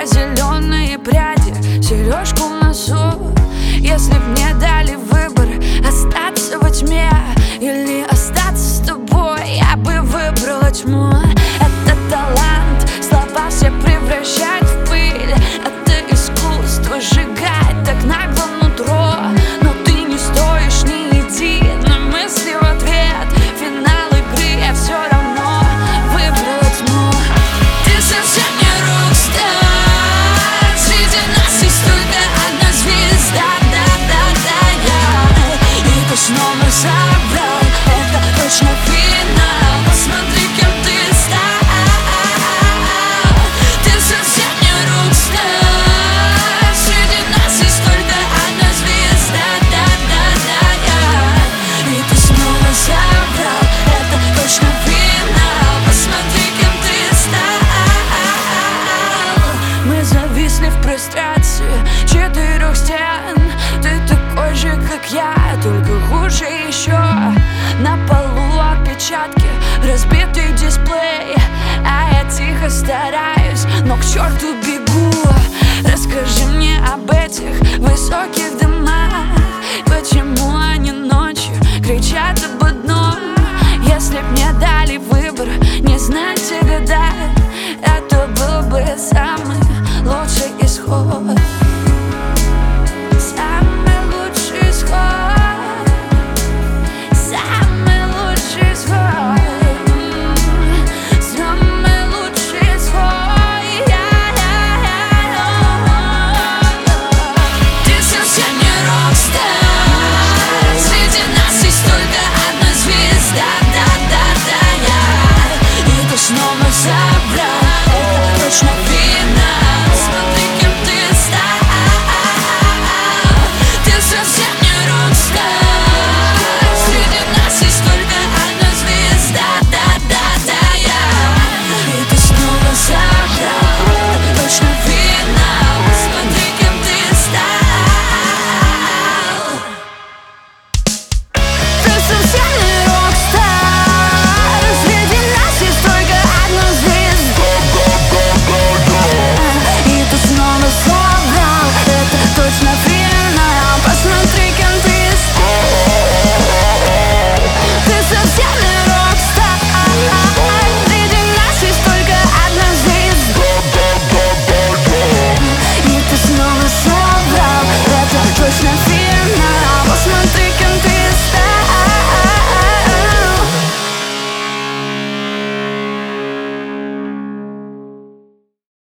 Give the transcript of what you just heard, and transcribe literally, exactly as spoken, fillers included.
зеленые пряди, сережку в носу. Если б мне дали выбор, остаться во тьме или остаться с тобой, я бы выбрала тьму. Это талант, слова все превращать в пыль. Это искусство сжигать так нагло нутро. Но ты не стоишь ни единой мысли в ответ. Финал игры я все равно выбрала тьму. Ты совсем не рок-стар, среди нас есть только одна звезда. Да-да-да, я и ты снова забрал. Это точно финал. Посмотри, кем ты стал. Ты совсем не рок-стар, среди нас есть только одна звезда. Да-да-да, я и ты снова забрал. Это точно финал. Посмотри, кем ты стал. Мы зависли в прострации четырех стен. Ты такой же, как я, только хуже еще. На полу отпечатки, разбитый дисплей, а я тихо стараюсь, но к черту бегу. Расскажи мне об этих высоких домах. Почему они ночью кричат об одном? Если б мне дали выбор, не знать и гадать, это был бы самый лучший исход.